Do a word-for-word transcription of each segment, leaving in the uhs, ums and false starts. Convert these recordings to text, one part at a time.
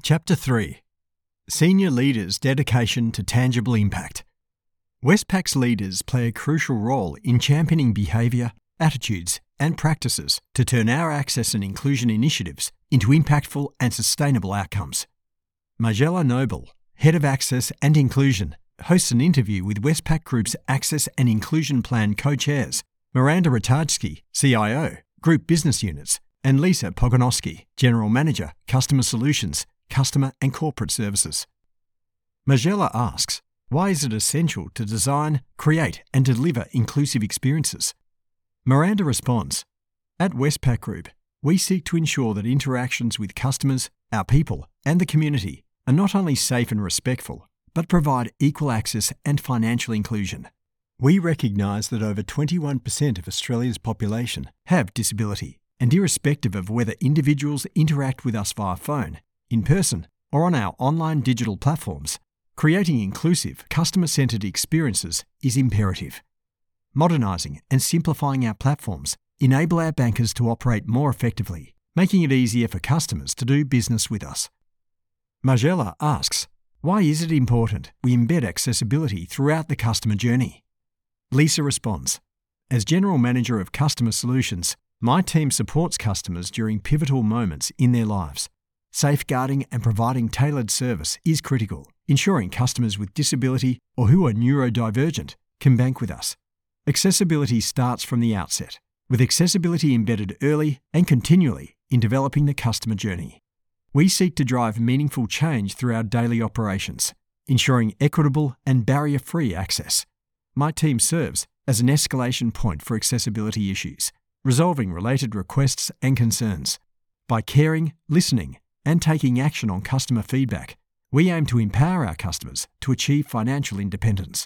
Chapter three. Senior Leaders' Dedication to Tangible Impact. Westpac's leaders play a crucial role in championing behaviour, attitudes and practices to turn our access and inclusion initiatives into impactful and sustainable outcomes. Margella Noble, Head of Access and Inclusion, hosts an interview with Westpac Group's Access and Inclusion Plan co-chairs, Miranda Ratajski, C I O, Group Business Units, and Lisa Pogonoski, General Manager, Customer Solutions, Customer and Corporate Services. Margella asks, why is it essential to design, create and deliver inclusive experiences? Miranda responds, at Westpac Group, we seek to ensure that interactions with customers, our people and the community are not only safe and respectful, but provide equal access and financial inclusion. We recognise that over twenty-one percent of Australia's population have disability, and irrespective of whether individuals interact with us via phone, in person or on our online digital platforms, creating inclusive, customer-centred experiences is imperative. Modernising and simplifying our platforms enable our bankers to operate more effectively, making it easier for customers to do business with us. Margella asks, why is it important we embed accessibility throughout the customer journey? Lisa responds, as General Manager of Customer Solutions, my team supports customers during pivotal moments in their lives. Safeguarding and providing tailored service is critical, ensuring customers with disability or who are neurodivergent can bank with us. Accessibility starts from the outset, with accessibility embedded early and continually in developing the customer journey. We seek to drive meaningful change through our daily operations, ensuring equitable and barrier-free access. My team serves as an escalation point for accessibility issues, resolving related requests and concerns. By caring, listening, and taking action on customer feedback, we aim to empower our customers to achieve financial independence.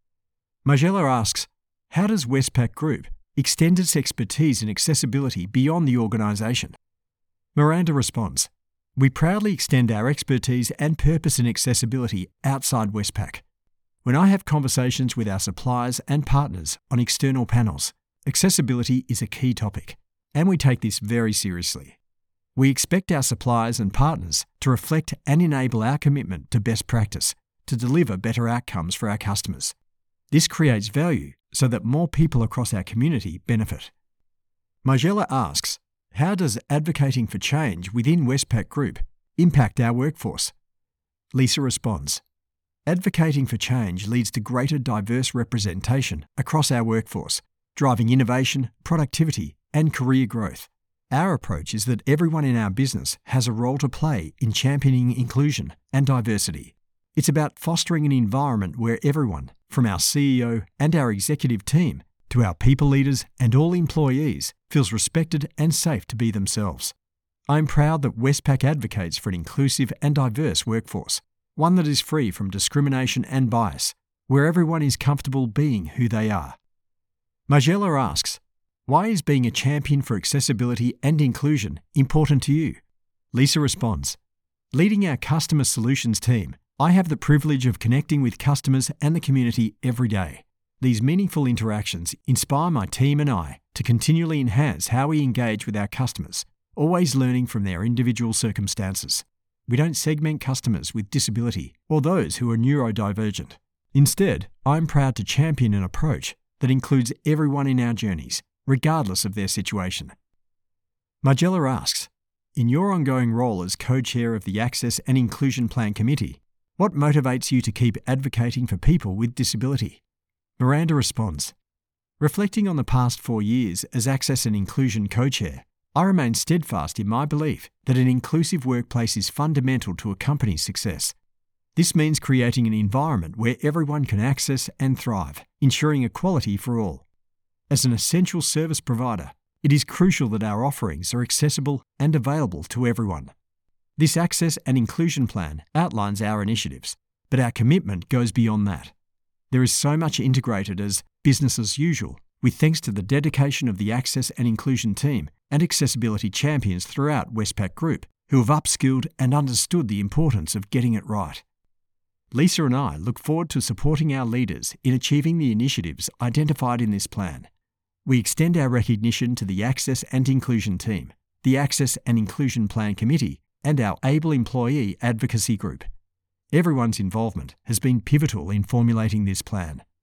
Margella asks, how does Westpac Group extend its expertise in accessibility beyond the organisation? Miranda responds, we proudly extend our expertise and purpose in accessibility outside Westpac. When I have conversations with our suppliers and partners on external panels, accessibility is a key topic, and we take this very seriously. We expect our suppliers and partners to reflect and enable our commitment to best practice to deliver better outcomes for our customers. This creates value so that more people across our community benefit. Margella asks, how does advocating for change within Westpac Group impact our workforce? Lisa responds, advocating for change leads to greater diverse representation across our workforce, driving innovation, productivity and career growth. Our approach is that everyone in our business has a role to play in championing inclusion and diversity. It's about fostering an environment where everyone, from our C E O and our executive team to our people leaders and all employees, feels respected and safe to be themselves. I'm proud that Westpac advocates for an inclusive and diverse workforce, one that is free from discrimination and bias, where everyone is comfortable being who they are. Margella asks, why is being a champion for accessibility and inclusion important to you? Lisa responds, leading our customer solutions team, I have the privilege of connecting with customers and the community every day. These meaningful interactions inspire my team and I to continually enhance how we engage with our customers, always learning from their individual circumstances. We don't segment customers with disability or those who are neurodivergent. Instead, I'm proud to champion an approach that includes everyone in our journeys, regardless of their situation. Margella asks, in your ongoing role as co-chair of the Access and Inclusion Plan Committee, what motivates you to keep advocating for people with disability? Miranda responds, reflecting on the past four years as Access and Inclusion co-chair, I remain steadfast in my belief that an inclusive workplace is fundamental to a company's success. This means creating an environment where everyone can access and thrive, ensuring equality for all. As an essential service provider, it is crucial that our offerings are accessible and available to everyone. This Access and Inclusion Plan outlines our initiatives, but our commitment goes beyond that. There is so much integrated as business as usual, with thanks to the dedication of the Access and Inclusion team and accessibility champions throughout Westpac Group, who have upskilled and understood the importance of getting it right. Lisa and I look forward to supporting our leaders in achieving the initiatives identified in this plan. We extend our recognition to the Access and Inclusion team, the Access and Inclusion Plan Committee, and our Able Employee Advocacy Group. Everyone's involvement has been pivotal in formulating this plan.